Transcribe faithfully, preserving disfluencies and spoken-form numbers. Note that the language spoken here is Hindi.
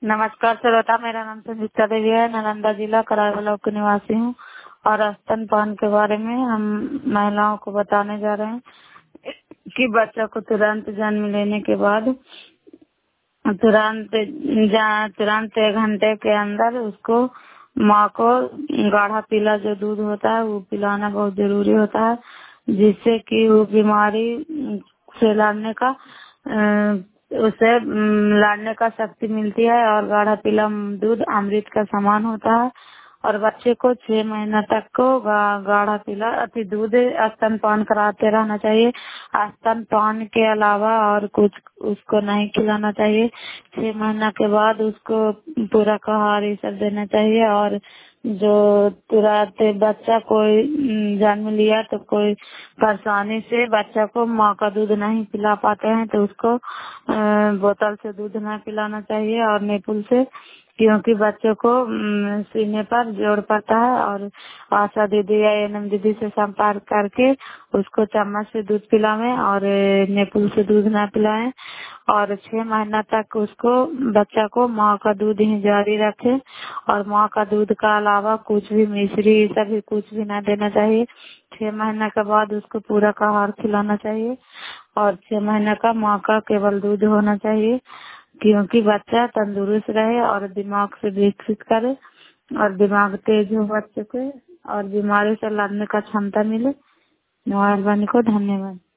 नमस्कार श्रोता, मेरा नाम संगीता देवी है। नालंदा जिला कराए ब्लॉक की निवासी हूँ और स्तनपान के बारे में हम महिलाओं को बताने जा रहे हैं कि बच्चा को तुरंत जन्म लेने के बाद तुरंत जा- तुरंत एक घंटे के अंदर उसको माँ को गाढ़ा पीला जो दूध होता है वो पिलाना बहुत जरूरी होता है, जिससे कि वो बीमारी से लड़ने का अ, उसे अम, लड़ने का शक्ति मिलती है। और गाढ़ा पीला दूध अमृत का समान होता है। और बच्चे को छह महीना तक को गा, गाढ़ा पीला अति दूध स्तनपान कराते रहना चाहिए। स्तनपान के अलावा और कुछ उसको नहीं खिलाना चाहिए। छह महीना के बाद उसको पूरा आहार ये सब देना चाहिए। और जो तुरंत बच्चा कोई अम, जन्म लिया तो कोई परेशानी से बच्चा को माँ का दूध नहीं पिला पाते हैं तो उसको अ, बोतल से दूध नहीं पिलाना चाहिए और निपुल से, क्योंकि बच्चों को अम, सीने पर जोर पड़ता है। और आशा दीदी या एनएम दीदी से संपर्क करके उसको चम्मच से दूध पिलाएं और निपुल से दूध न पिलाएं। और छह महीना तक उसको बच्चा को माँ का दूध ही जारी रखे और माँ का दूध का अलावा कुछ भी मिश्री सभी कुछ भी ना देना चाहिए। छह महीना के बाद उसको पूरा का आहार खिलाना चाहिए और छह महीने का माँ का केवल दूध होना चाहिए, क्योंकि बच्चा तंदुरुस्त रहे और दिमाग से विकसित करे और दिमाग तेज हो बच्चे के और बीमारी से लड़ने का क्षमता मिले। मेहरबानी को धन्यवाद।